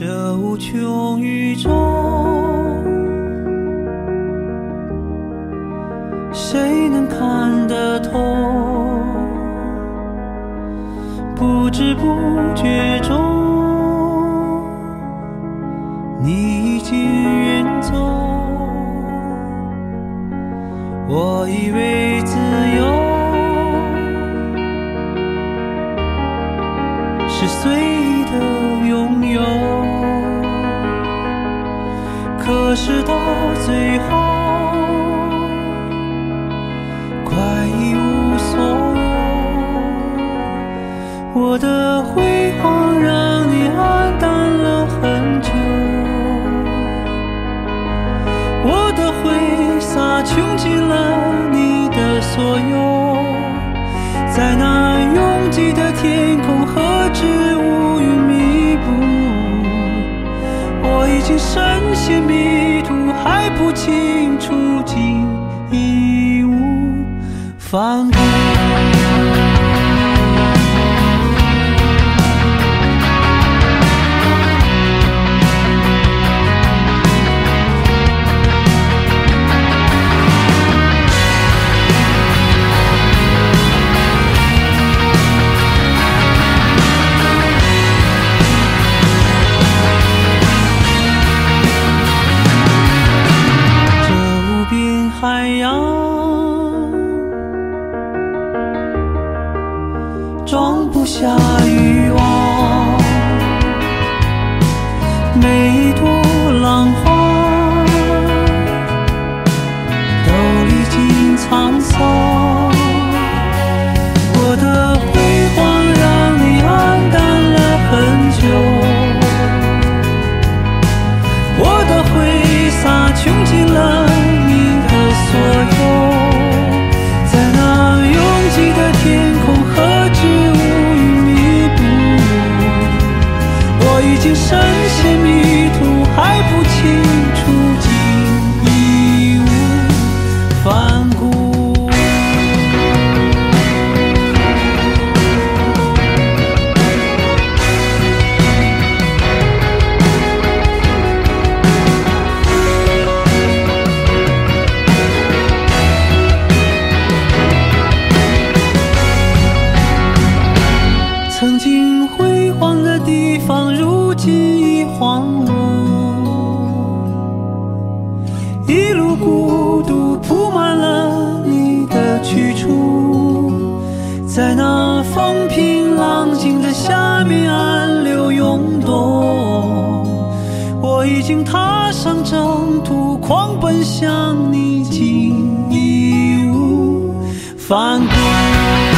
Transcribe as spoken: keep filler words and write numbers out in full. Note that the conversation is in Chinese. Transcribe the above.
这无穷宇宙，谁能看得透？不知不觉中，你已经远走。我以为自由是随意的拥有，可是到最后快一无所有。我的辉煌让你黯淡了很久，我的挥洒穷尽了你的所有，在那拥挤的天空何止乌云密布，我已经深陷迷途，还不清楚竟义无反顾。海洋装不下欲望，每一朵浪花都历经沧桑，我的辉煌让你黯淡了很久，我的挥洒穷尽了所有，在那拥挤的天空何止乌云密布，我已经深陷迷途，还不清楚竟义无反顾。曾经辉煌的地方，如今已荒芜，一路孤独铺满了你的去处，在那风平浪静的下面暗流涌动，我已经踏上征途，狂奔向你，竟义无反顾。